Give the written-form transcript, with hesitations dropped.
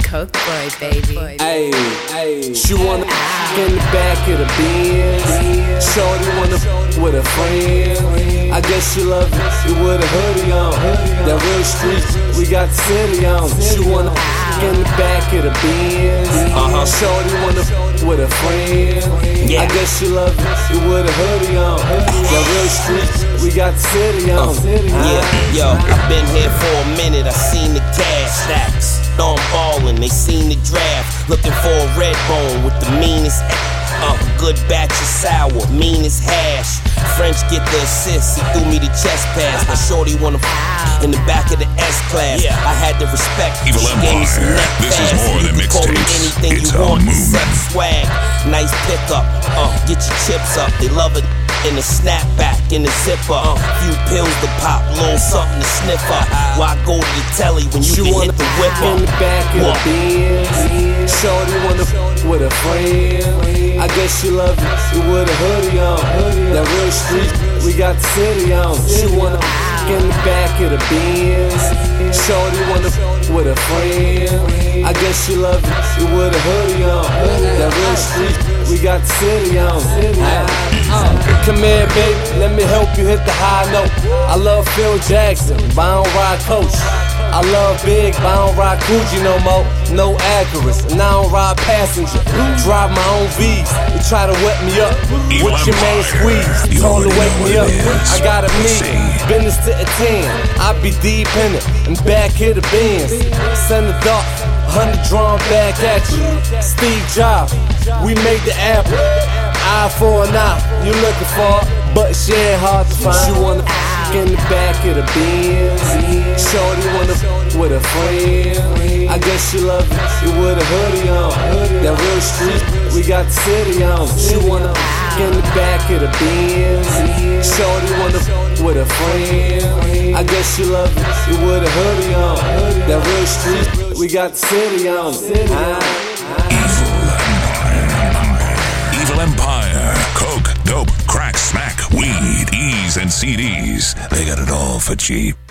Coke boy, baby. Ayy, she wanna in the back of the Benz. Shorty wanna with a friend. I guess she love it with a hoodie on. That real street, we got the city on. She wanna in the back of the Benz. Shorty wanna with a friend. I guess she love it with a hoodie on. That real street, we got the city on. Yeah, yo, I've been here for a minute. I seen the cash stacks. I'm ballin', they seen the draft. Looking for a red bone with the meanest good batch of sour, mean as hash. French get the assist, he threw me the chest pass. My shorty wanna in the back of the S-Class. I had to respect Evil she gave me some Empire. neck This is pass. more than You can call me mixtapes. anything It's you a want, movement. except swag. Nice pickup, get your chips up. They love it in the snapback, in the zipper. Few pills to pop, little something to sniff up. Why go to the telly when you She can wanna hit the whip in the up? back of the Benz. Shorty wanna with a friend. I guess she love it with a hoodie on. That real street, we got the city on. She wanna in the back of the Benz. Shorty wanna with a friend. I guess she love it with a hoodie on. That real street, we got the city on. Come here, baby, let me help you hit the high note. I love Phil Jackson, but I don't ride Coach. I love Big, but I don't ride Coogee no more. No Acura's, and I don't ride passenger. Drive my own V's. You try to wet me up. What's your main squeeze? You Told to already wake know me what up. it is. I got a Let's meet. see. Business to attend. I be deep in it. And back here the Benz. Send the dark. 100 drawn back at you. Steve Jobs. We made the apple. Eye for an eye. You looking for it, but she ain't hard to find. She wanna in the back of the Benz. Shorty wanna with a friend. I guess she love it with a hoodie on. That real street, we got the city on. She wanna in the back of the Benz. Shorty wanna with a friend. I guess she love it with a hoodie on. That real street, we got the city on. Evil Empire. Coke, dope, crack, smack, weed, E's, and CDs. They got it all for cheap.